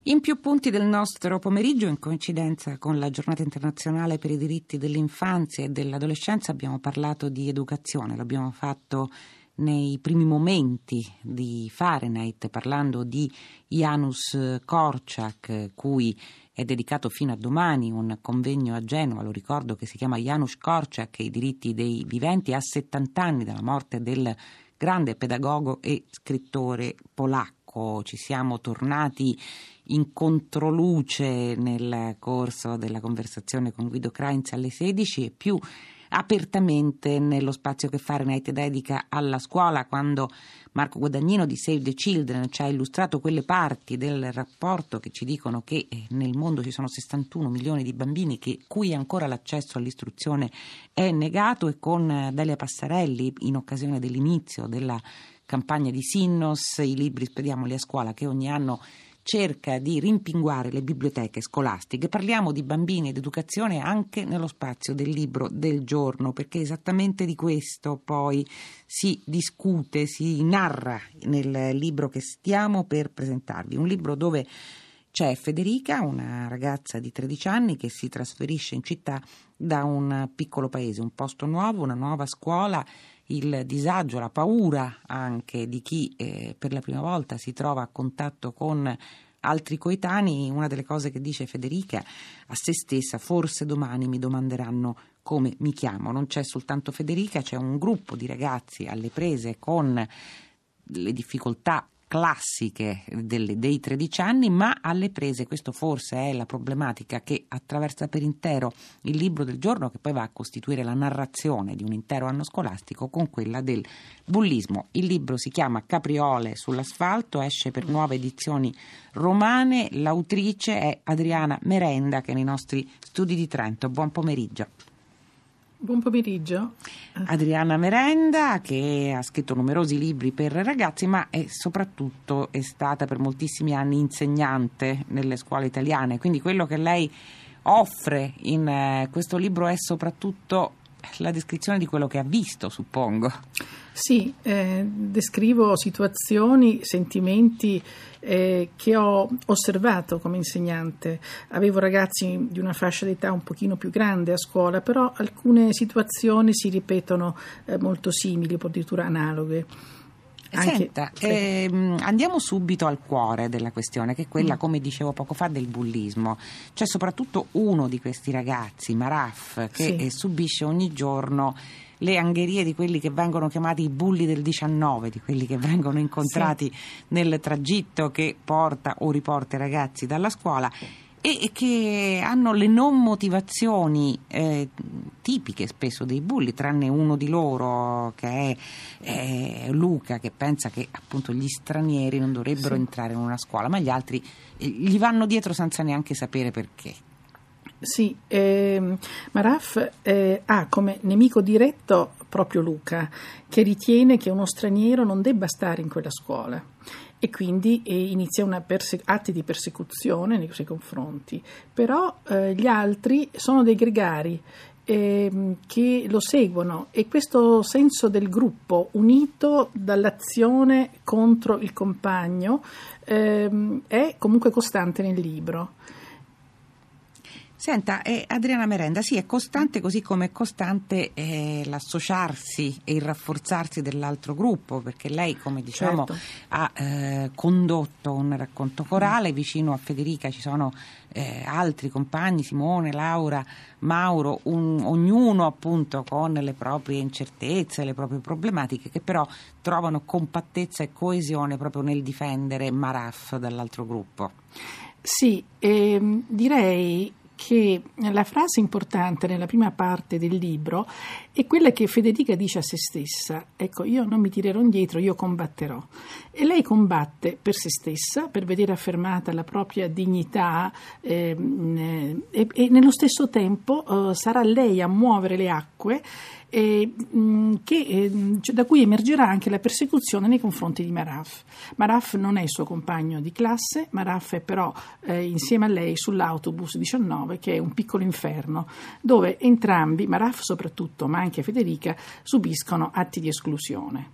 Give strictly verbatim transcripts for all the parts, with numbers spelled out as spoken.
In più punti del nostro pomeriggio, in coincidenza con la giornata internazionale per i diritti dell'infanzia e dell'adolescenza, abbiamo parlato di educazione. L'abbiamo fatto nei primi momenti di Fahrenheit, parlando di Janusz Korczak, cui è dedicato fino a domani un convegno a Genova. Lo ricordo che si chiama Janusz Korczak e i diritti dei viventi, a settanta anni dalla morte del grande pedagogo e scrittore polacco. Ci siamo tornati in controluce nel corso della conversazione con Guido Krainz alle sedici e più apertamente nello spazio che Fahrenheit dedica alla scuola, quando Marco Guadagnino di Save the Children ci ha illustrato quelle parti del rapporto che ci dicono che nel mondo ci sono sessantuno milioni di bambini che, cui ancora l'accesso all'istruzione è negato, e con Delia Passarelli, in occasione dell'inizio della campagna di Sinnos, i libri Spediamoli a scuola, che ogni anno cerca di rimpinguare le biblioteche scolastiche. Parliamo di bambini ed educazione anche nello spazio del libro del giorno, perché esattamente di questo poi si discute, si narra nel libro che stiamo per presentarvi. Un libro dove c'è Federica, una ragazza di tredici anni che si trasferisce in città da un piccolo paese, un posto nuovo, una nuova scuola, il disagio, la paura anche di chi eh, per la prima volta si trova a contatto con altri coetanei. Una delle cose che dice Federica a se stessa: forse domani mi domanderanno come mi chiamo. Non c'è soltanto Federica, c'è un gruppo di ragazzi alle prese con le difficoltà classiche delle, dei tredici anni, ma alle prese, questo forse è la problematica che attraversa per intero il libro del giorno, che poi va a costituire la narrazione di un intero anno scolastico, con quella del bullismo. Il libro si chiama Capriole sull'asfalto, esce per Nuove Edizioni Romane, l'autrice è Adriana Merenda, che è nei nostri studi di Trento. Buon pomeriggio. Buon pomeriggio. Adriana Merenda, che ha scritto numerosi libri per ragazzi, ma è soprattutto è stata per moltissimi anni insegnante nelle scuole italiane, quindi quello che lei offre in eh, questo libro è soprattutto la descrizione di quello che ha visto, suppongo. Sì, eh, descrivo situazioni, sentimenti eh, che ho osservato come insegnante. Avevo ragazzi di una fascia d'età un pochino più grande a scuola, però alcune situazioni si ripetono eh, molto simili, addirittura analoghe. Anche, Senta, sì. ehm, andiamo subito al cuore della questione, che è quella, mm. come dicevo poco fa, del bullismo. C'è soprattutto uno di questi ragazzi, Maraf, che sì. subisce ogni giorno le angherie di quelli che vengono chiamati i bulli del diciannove, di quelli che vengono incontrati sì. nel tragitto che porta o riporta i ragazzi dalla scuola, e che hanno le non motivazioni eh, tipiche spesso dei bulli, tranne uno di loro che è eh, Luca, che pensa che appunto gli stranieri non dovrebbero sì. entrare in una scuola, ma gli altri eh, gli vanno dietro senza neanche sapere perché. Sì, eh, Maraf eh, ha come nemico diretto proprio Luca, che ritiene che uno straniero non debba stare in quella scuola, e quindi eh, inizia una perse- atti di persecuzione nei suoi confronti. Però eh, gli altri sono dei gregari eh, che lo seguono, e questo senso del gruppo unito dall'azione contro il compagno eh, è comunque costante nel libro. Senta, eh, Adriana Merenda, sì, è costante, così come è costante eh, l'associarsi e il rafforzarsi dell'altro gruppo, perché lei, come diciamo, certo. ha eh, condotto un racconto corale. Vicino a Federica ci sono eh, altri compagni, Simone, Laura, Mauro, un, ognuno appunto con le proprie incertezze, le proprie problematiche, che però trovano compattezza e coesione proprio nel difendere Maraf dall'altro gruppo. Sì, ehm, direi che la frase importante nella prima parte del libro è quella che Federica dice a se stessa: ecco, io non mi tirerò indietro, io combatterò. E lei combatte per se stessa, per vedere affermata la propria dignità ehm, e, e nello stesso tempo eh, sarà lei a muovere le acque eh, che, eh, cioè, da cui emergerà anche la persecuzione nei confronti di Maraf. Maraf non è il suo compagno di classe, Maraf è però eh, insieme a lei sull'autobus diciannove, che è un piccolo inferno, dove entrambi, Maraf soprattutto, ma anche Federica, subiscono atti di esclusione.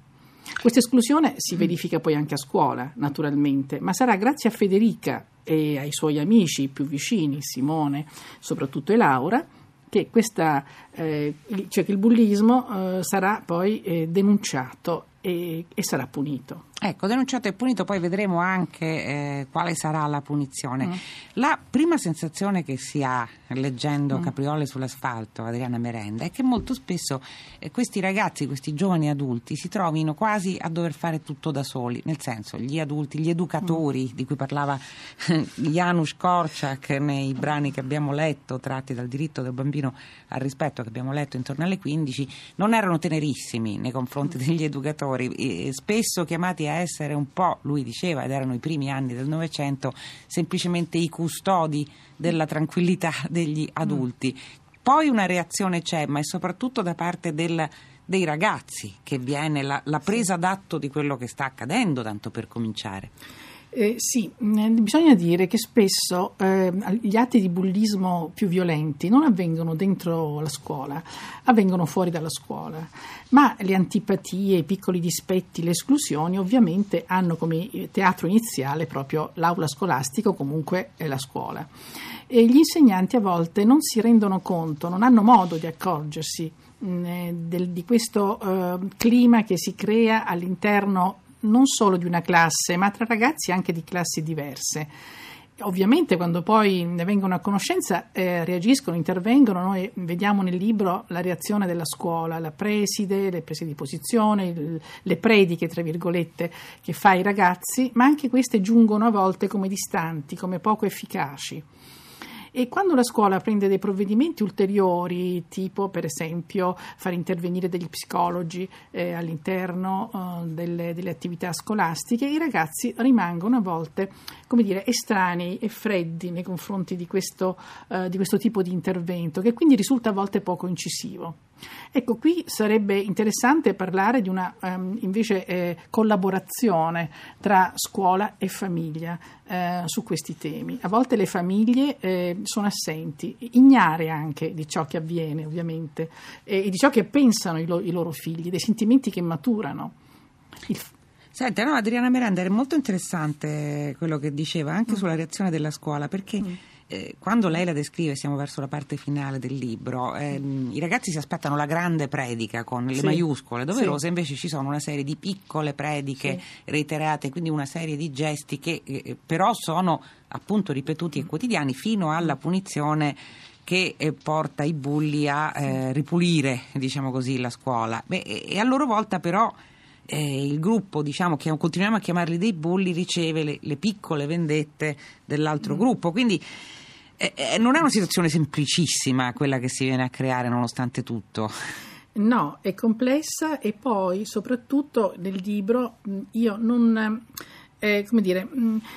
Questa esclusione si verifica poi anche a scuola, naturalmente, ma sarà grazie a Federica e ai suoi amici più vicini, Simone soprattutto e Laura, che questa, eh, cioè che il bullismo eh, sarà poi eh, denunciato e, e sarà punito. Ecco, denunciato e punito, poi vedremo anche eh, quale sarà la punizione. Mm. La prima sensazione che si ha leggendo mm. Capriole sull'asfalto, Adriana Merenda, è che molto spesso eh, questi ragazzi, questi giovani adulti si trovino quasi a dover fare tutto da soli, nel senso, gli adulti, gli educatori mm. di cui parlava Janusz Korczak nei brani che abbiamo letto, tratti dal diritto del bambino al rispetto, che abbiamo letto intorno alle quindici, non erano tenerissimi nei confronti mm. degli educatori, e spesso chiamati a essere un po', lui diceva, ed erano i primi anni del Novecento, semplicemente i custodi della tranquillità degli adulti. Mm. Poi una reazione c'è, ma è soprattutto da parte del, dei ragazzi che viene la, la presa d'atto di quello che sta accadendo, tanto per cominciare. Eh, sì, bisogna dire che spesso eh, gli atti di bullismo più violenti non avvengono dentro la scuola, avvengono fuori dalla scuola, ma le antipatie, i piccoli dispetti, le esclusioni ovviamente hanno come teatro iniziale proprio l'aula scolastica o comunque la scuola. E gli insegnanti a volte non si rendono conto, non hanno modo di accorgersi mh, del, di questo eh, clima che si crea all'interno non solo di una classe, ma tra ragazzi anche di classi diverse. Ovviamente quando poi ne vengono a conoscenza eh, reagiscono, intervengono. Noi vediamo nel libro la reazione della scuola, la preside, le prese di posizione, il, le prediche tra virgolette che fa ai ragazzi, ma anche queste giungono a volte come distanti, come poco efficaci. E quando la scuola prende dei provvedimenti ulteriori, tipo per esempio far intervenire degli psicologi eh, all'interno eh, delle, delle attività scolastiche, i ragazzi rimangono a volte, come dire, estranei e freddi nei confronti di questo, eh, di questo tipo di intervento, che quindi risulta a volte poco incisivo. Ecco, qui sarebbe interessante parlare di una um, invece eh, collaborazione tra scuola e famiglia eh, su questi temi. A volte le famiglie eh, sono assenti, ignare anche di ciò che avviene ovviamente eh, e di ciò che pensano i, lo- i loro figli, dei sentimenti che maturano. Il Senti, no, Adriana Merenda, è molto interessante quello che diceva anche mm. sulla reazione della scuola, perché mm. Eh, quando lei la descrive, siamo verso la parte finale del libro, ehm, i ragazzi si aspettano la grande predica con le sì. maiuscole doverose, sì. invece ci sono una serie di piccole prediche sì. reiterate, quindi una serie di gesti che eh, però sono appunto ripetuti mm. e quotidiani fino alla punizione che eh, porta i bulli a eh, ripulire, diciamo così, la scuola. Beh, e, e a loro volta però Eh, il gruppo, diciamo, che continuiamo a chiamarli dei bulli, riceve le, le piccole vendette dell'altro mm. gruppo, quindi eh, eh, non è una situazione semplicissima quella che si viene a creare nonostante tutto. No, è complessa, e poi soprattutto nel libro io non eh, come dire,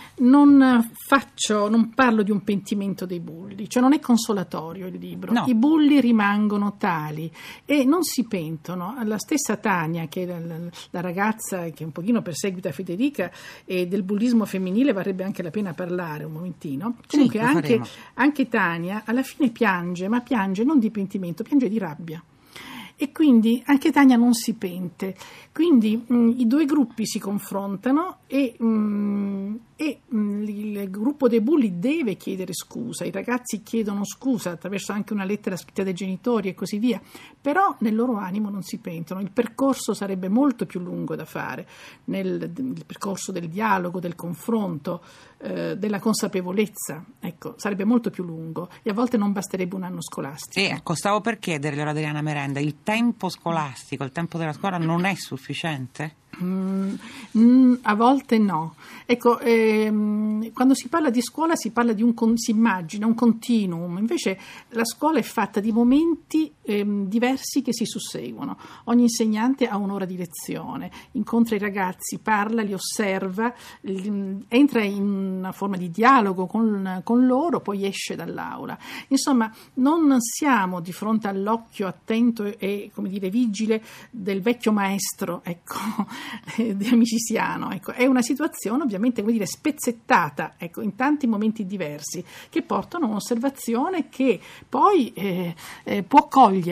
non faccio, non parlo di un pentimento dei bulli, cioè non è consolatorio il libro, no. I bulli rimangono tali e non si pentono. La stessa Tania, che è la, la, la ragazza che un pochino perseguita Federica, e del bullismo femminile varrebbe anche la pena parlare un momentino. Comunque sì, anche, anche Tania alla fine piange, ma piange non di pentimento, piange di rabbia. E quindi anche Tania non si pente. Quindi mh, i due gruppi si confrontano e, mh, e mh, il gruppo dei bulli deve chiedere scusa, i ragazzi chiedono scusa attraverso anche una lettera scritta dai genitori e così via, però nel loro animo non si pentono. Il percorso sarebbe molto più lungo da fare, nel, il percorso del dialogo, del confronto, eh, della consapevolezza, ecco, sarebbe molto più lungo e a volte non basterebbe un anno scolastico. E ecco, stavo per chiederle ad Adriana Merenda, il tempo scolastico, il tempo della scuola non è sufficiente? Mm, mm, a volte no. Ecco, ehm, quando si parla di scuola si parla di un con, si immagina un continuum, invece la scuola è fatta di momenti ehm, diversi che si susseguono. Ogni insegnante ha un'ora di lezione, incontra i ragazzi, parla, li osserva, li, entra in una forma di dialogo con, con loro, poi esce dall'aula. Insomma, non siamo di fronte all'occhio attento e, e come dire vigile del vecchio maestro, ecco, di Amicisiano, ecco. È una situazione ovviamente, come dire, spezzettata, ecco, in tanti momenti diversi che portano a un'osservazione che poi eh, eh, può cogliere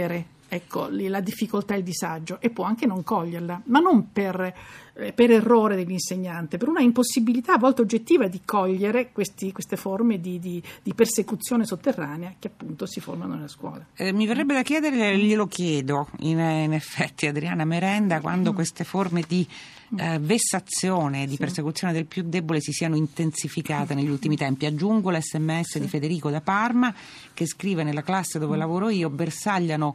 ecco, la difficoltà e il disagio, e può anche non coglierla, ma non per, per errore dell'insegnante, per una impossibilità a volte oggettiva di cogliere questi, queste forme di, di, di persecuzione sotterranea che appunto si formano nella scuola. Eh, mi verrebbe da chiedere, glielo chiedo in, in effetti, Adriana Merenda, quando mm. queste forme di eh, vessazione, di sì. persecuzione del più debole si siano intensificate negli ultimi tempi. Aggiungo l'esse emme esse sì. di Federico da Parma, che scrive: nella classe dove mm. lavoro io bersagliano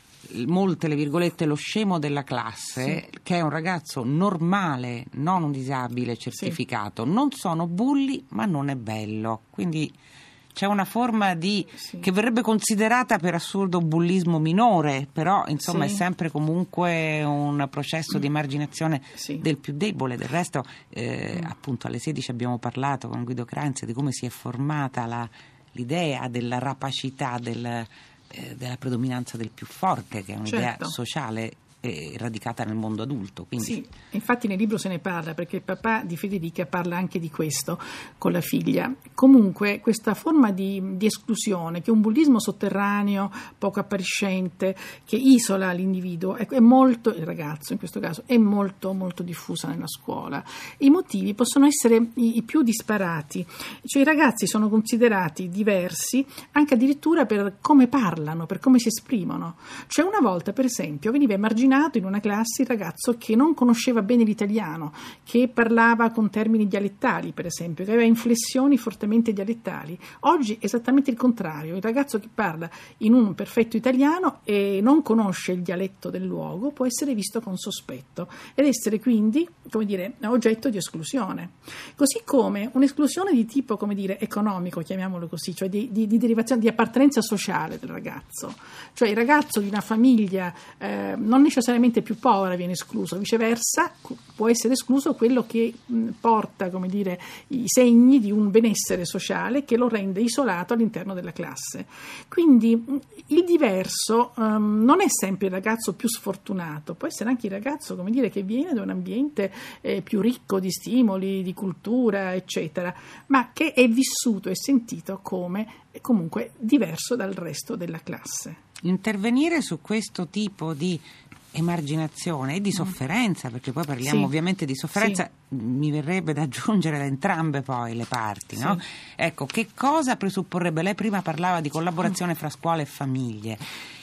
molte le virgolette lo scemo della classe, sì. che è un ragazzo normale, non un disabile certificato. Sì. Non sono bulli, ma non è bello. Quindi c'è una forma di sì. che verrebbe considerata per assurdo bullismo minore, però insomma sì. è sempre comunque un processo di emarginazione sì. del più debole. Del resto eh, mm. appunto alle sedici abbiamo parlato con Guido Cranzi di come si è formata la, l'idea della rapacità, del della predominanza del più forte, che è un'idea certo. sociale eh, radicata nel mondo adulto. Quindi... Sì, infatti nel libro se ne parla, perché il papà di Federica parla anche di questo con la figlia. Comunque questa forma di, di esclusione, che è un bullismo sotterraneo, poco appariscente, che isola l'individuo, è, è molto, il ragazzo in questo caso, è molto molto diffusa nella scuola. I motivi possono essere i, i più disparati, cioè i ragazzi sono considerati diversi anche addirittura per come parlano, per come si esprimono. Cioè una volta, per esempio, veniva emarginato in una classe il ragazzo che non conosceva bene l'italiano, che parlava con termini dialettali, per esempio, che aveva inflessioni fortemente dialettali. Oggi è esattamente il contrario: il ragazzo che parla in un perfetto italiano e non conosce il dialetto del luogo può essere visto con sospetto ed essere quindi, come dire, oggetto di esclusione. Così come un'esclusione di tipo, come dire, economico, chiamiamolo così, cioè di, di, di derivazione, di appartenenza sociale del ragazzo. Cioè il ragazzo di una famiglia eh, non necessariamente più povera viene escluso, viceversa può essere escluso quello che mh, porta, come dire, i segni di un benessere sociale che lo rende isolato all'interno della classe. Quindi mh, il diverso um, non è sempre il ragazzo più sfortunato, può essere anche il ragazzo, come dire, che viene da un ambiente eh, più ricco di stimoli, di cultura, eccetera, ma che è vissuto e sentito come comunque diverso dal resto della classe. Intervenire su questo tipo di emarginazione e di sofferenza, perché poi parliamo sì. ovviamente di sofferenza, sì. mi verrebbe da aggiungere da entrambe poi le parti, no? Sì. Ecco, che cosa presupporrebbe? Lei prima parlava di collaborazione fra scuole e famiglie,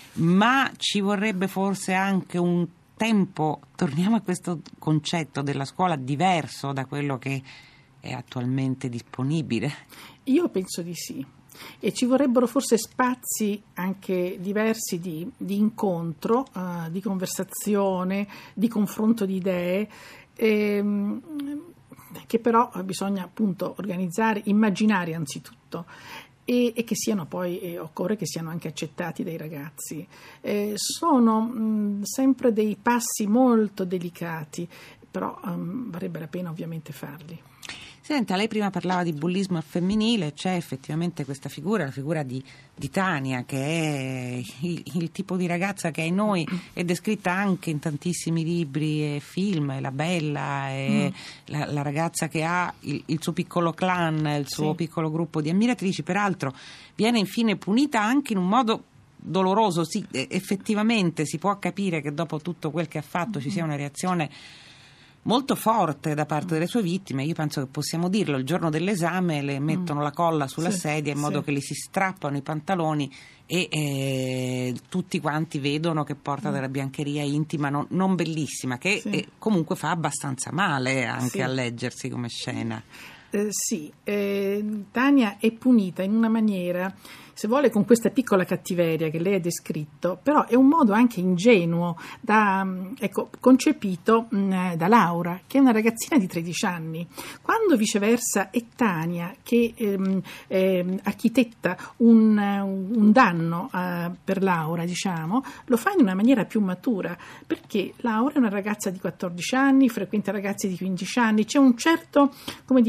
ma ci vorrebbe forse anche un tempo, torniamo a questo concetto della scuola diverso da quello che è attualmente disponibile? Io penso di sì. E ci vorrebbero forse spazi anche diversi di, di incontro, uh, di conversazione, di confronto di idee, ehm, che però bisogna appunto organizzare, immaginare anzitutto. E, e che siano poi, e occorre che siano anche accettati dai ragazzi. Eh, sono mh, sempre dei passi molto delicati, però um, varrebbe la pena ovviamente farli. Senta, lei prima parlava di bullismo femminile, c'è effettivamente questa figura, la figura di, di Tania, che è il, il tipo di ragazza che ai noi è descritta anche in tantissimi libri e film, è la bella, è mm. la, la ragazza che ha il, il suo piccolo clan, il suo sì. piccolo gruppo di ammiratrici, peraltro viene infine punita anche in un modo doloroso. Sì, effettivamente si può capire che dopo tutto quel che ha fatto mm. ci sia una reazione molto forte da parte delle sue vittime. Io penso che possiamo dirlo: il giorno dell'esame le mettono mm. la colla sulla sì, sedia in modo sì. che le si strappano i pantaloni e eh, tutti quanti vedono che porta mm. della biancheria intima non, non bellissima, che sì. eh, comunque fa abbastanza male anche sì. a leggersi come scena. Eh, sì, eh, Tania è punita in una maniera, se vuole, con questa piccola cattiveria che lei ha descritto, però è un modo anche ingenuo da, ecco, concepito mh, da Laura, che è una ragazzina di tredici anni, quando viceversa è Tania che ehm, eh, architetta un, un danno eh, per Laura, diciamo, lo fa in una maniera più matura, perché Laura è una ragazza di quattordici anni, frequenta ragazzi di quindici anni, c'è un certo, come dire,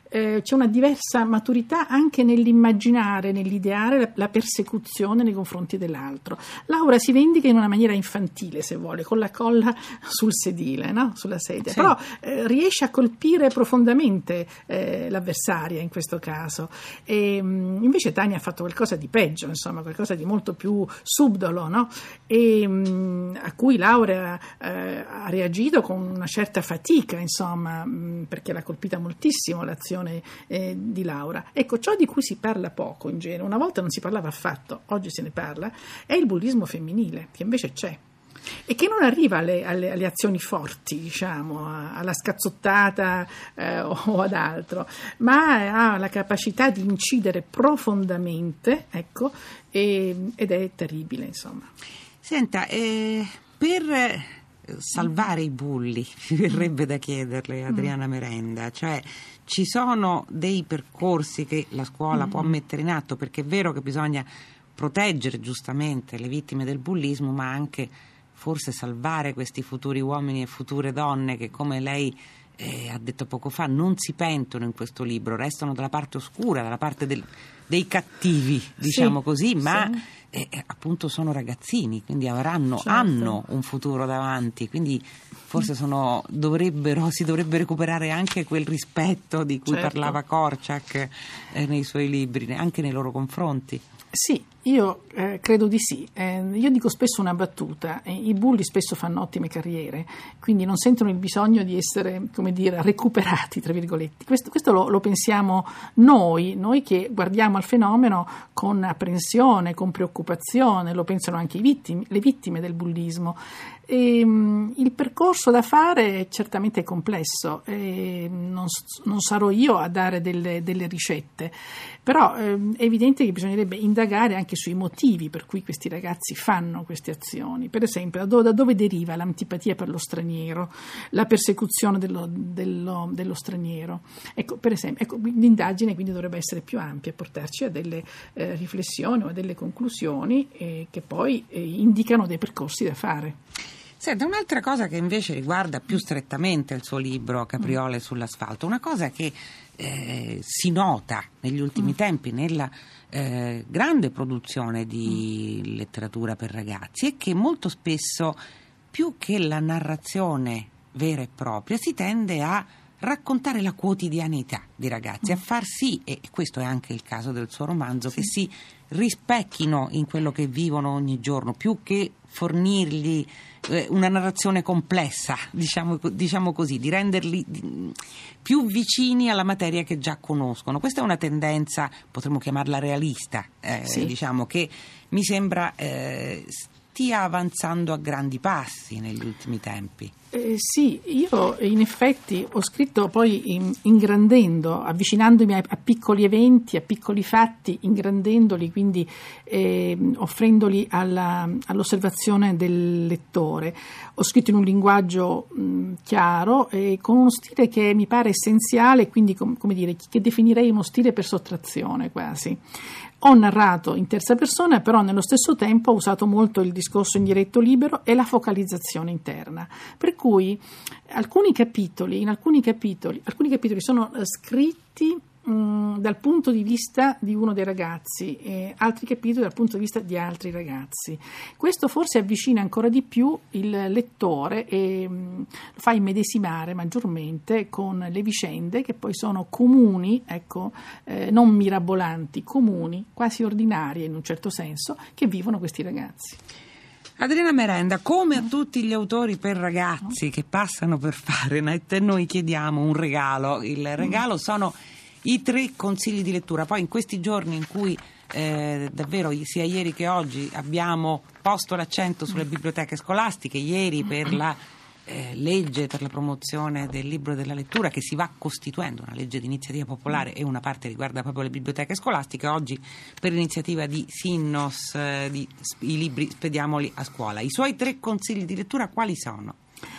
eh, c'è una diversa maturità anche nell'immaginare, nell'ideare la, la persecuzione nei confronti dell'altro. Laura si vendica in una maniera infantile, se vuole, con la colla sul sedile, no? Sulla sedia, sì. Però eh, riesce a colpire profondamente eh, l'avversaria in questo caso. E, mh, invece Tania ha fatto qualcosa di peggio, insomma, qualcosa di molto più subdolo, no? E, mh, a cui Laura eh, ha reagito con una certa fatica, insomma, mh, perché l'ha colpita moltissimo l'azione eh, di Laura. Ecco, ciò di cui si parla poco in genere, una volta non si parlava affatto, oggi se ne parla, è il bullismo femminile, che invece c'è. E che non arriva alle, alle, alle azioni forti, diciamo, a, alla scazzottata eh, o ad altro, ma ha la capacità di incidere profondamente, ecco, e, ed è terribile, insomma. Senta, eh, per salvare i bulli, mi verrebbe da chiederle, Adriana Merenda, cioè ci sono dei percorsi che la scuola mm. può mettere in atto, perché è vero che bisogna proteggere giustamente le vittime del bullismo, ma anche forse salvare questi futuri uomini e future donne che, come lei eh, ha detto poco fa, non si pentono in questo libro, restano dalla parte oscura, dalla parte del, dei cattivi, diciamo sì, così, ma sì. eh, appunto sono ragazzini, quindi avranno, certo. hanno un futuro davanti, quindi forse sono, dovrebbero, si dovrebbe recuperare anche quel rispetto di cui certo. parlava Korczak eh, nei suoi libri, anche nei loro confronti. Sì, io eh, credo di sì. Eh, io dico spesso una battuta, eh, i bulli spesso fanno ottime carriere, quindi non sentono il bisogno di essere, come dire, recuperati, tra virgolette. Questo, questo lo, lo pensiamo noi, noi che guardiamo al fenomeno con apprensione, con preoccupazione, lo pensano anche i vittimi, le vittime del bullismo. E, um, il percorso da fare è certamente complesso, e non, non sarò io a dare delle, delle ricette, però ehm, è evidente che bisognerebbe indagare anche sui motivi per cui questi ragazzi fanno queste azioni. Per esempio, da dove, da dove deriva l'antipatia per lo straniero, la persecuzione dello, dello, dello straniero. Ecco, per esempio, ecco, l'indagine quindi dovrebbe essere più ampia e portarci a delle eh, riflessioni o a delle conclusioni eh, che poi eh, indicano dei percorsi da fare. Senta, un'altra cosa che invece riguarda più strettamente il suo libro Capriole sull'asfalto, una cosa che eh, si nota negli ultimi mm. tempi nella eh, grande produzione di mm. letteratura per ragazzi è che molto spesso, più che la narrazione vera e propria, si tende a raccontare la quotidianità dei ragazzi, a far sì, e questo è anche il caso del suo romanzo, sì. che si rispecchino in quello che vivono ogni giorno, più che fornirgli eh, una narrazione complessa, diciamo, diciamo così, di renderli di, più vicini alla materia che già conoscono. Questa è una tendenza, potremmo chiamarla realista, eh, sì. diciamo, che mi sembra eh, stia avanzando a grandi passi negli ultimi tempi. Eh, sì, io in effetti ho scritto poi in, ingrandendo, avvicinandomi a, a piccoli eventi, a piccoli fatti, ingrandendoli, quindi eh, offrendoli alla, all'osservazione del lettore. Ho scritto in un linguaggio mh, chiaro e con uno stile che mi pare essenziale, quindi com, come dire, che definirei uno stile per sottrazione quasi. Ho narrato in terza persona, però nello stesso tempo ho usato molto il discorso in diretto libero e la focalizzazione interna. Per cui alcuni capitoli, in alcuni capitoli, alcuni capitoli sono scritti mh, dal punto di vista di uno dei ragazzi e altri capitoli dal punto di vista di altri ragazzi. Questo forse avvicina ancora di più il lettore e mh, lo fa immedesimare maggiormente con le vicende che poi sono comuni, ecco, eh, non mirabolanti, comuni, quasi ordinarie in un certo senso, che vivono questi ragazzi. Adriana Merenda, come a tutti gli autori per ragazzi che passano per Fahrenheit, noi chiediamo un regalo. Il regalo sono i tre consigli di lettura. Poi in questi giorni in cui eh, davvero sia ieri che oggi abbiamo posto l'accento sulle biblioteche scolastiche, ieri per la eh, legge per la promozione del libro e della lettura che si va costituendo, una legge di iniziativa popolare e una parte riguarda proprio le biblioteche scolastiche, oggi per l'iniziativa di Sinnos eh, di, i libri spediamoli a scuola. I suoi tre consigli di lettura quali sono?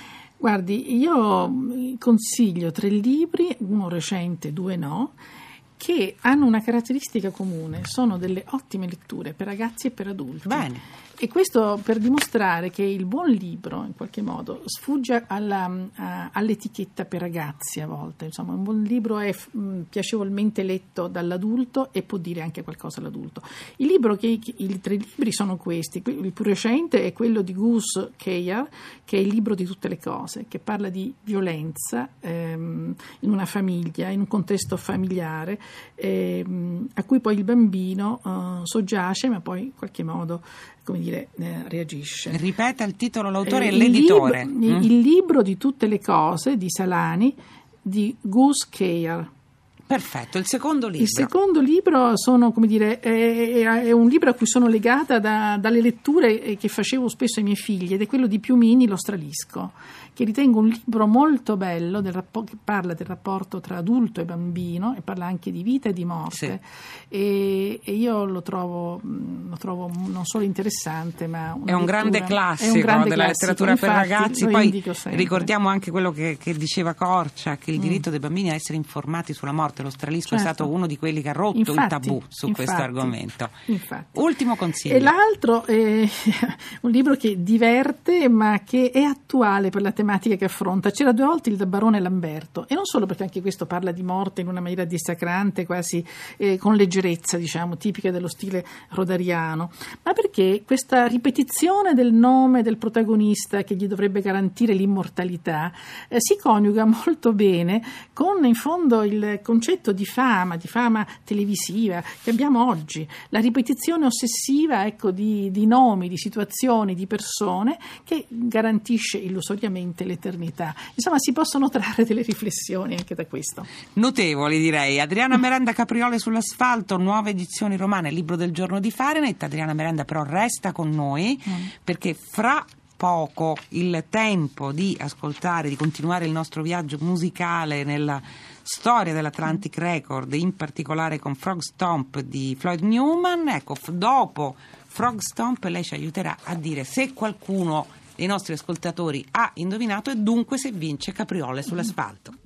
Guardi, io consiglio tre libri, uno recente, due no, che hanno una caratteristica comune, sono delle ottime letture per ragazzi e per adulti. Bene. E questo per dimostrare che il buon libro, in qualche modo, sfugge alla, a, all'etichetta per ragazzi a volte. Insomma, un buon libro è mh, piacevolmente letto dall'adulto e può dire anche qualcosa all'adulto. Il libro che, i tre libri sono questi. Il più recente è quello di Gus Kayer, che è il libro di tutte le cose, che parla di violenza ehm, in una famiglia, in un contesto familiare, ehm, a cui poi il bambino eh, soggiace, ma poi in qualche modo, come dire, eh, reagisce. Ripeta il titolo, l'autore eh, e l'editore. Il libro, mm. il libro di tutte le cose di Salani, di Gus Kayer. Perfetto, il secondo libro. Il secondo libro sono, come dire, è, è un libro a cui sono legata da, dalle letture che facevo spesso ai miei figli, ed è quello di Piumini, Lo Stralisco, che ritengo un libro molto bello del rappo- che parla del rapporto tra adulto e bambino e parla anche di vita e di morte. Sì. E, e io lo trovo, lo trovo non solo interessante, ma una è un lettura, grande classico un grande della classico. letteratura Infatti, per ragazzi. Poi ricordiamo anche quello che, che diceva Corcia, che il diritto mm. dei bambini a essere informati sulla morte. Lo Stralisco certo. è stato uno di quelli che ha rotto infatti, il tabù su infatti, questo argomento. Infatti. Ultimo consiglio. E l'altro è un libro che diverte, ma che è attuale per la tematica che affronta. C'era due volte il Barone Lamberto, e non solo perché anche questo parla di morte in una maniera dissacrante, quasi eh, con leggerezza, diciamo, tipica dello stile rodariano, ma perché questa ripetizione del nome del protagonista che gli dovrebbe garantire l'immortalità eh, si coniuga molto bene con, in fondo, il concetto di fama, di fama televisiva che abbiamo oggi, la ripetizione ossessiva, ecco, di, di nomi, di situazioni, di persone, che garantisce illusoriamente l'eternità. Insomma, si possono trarre delle riflessioni anche da questo. Notevoli, direi. Adriana Merenda, Capriole sull'asfalto, nuove edizioni romane, libro del giorno di Fahrenheit. Adriana Merenda però resta con noi mm. perché fra poco il tempo di ascoltare, di continuare il nostro viaggio musicale nella storia dell'Atlantic Record, in particolare con Frog Stomp di Floyd Newman. Ecco, f- dopo Frog Stomp lei ci aiuterà a dire se qualcuno dei nostri ascoltatori ha indovinato e dunque se vince Capriole sull'asfalto.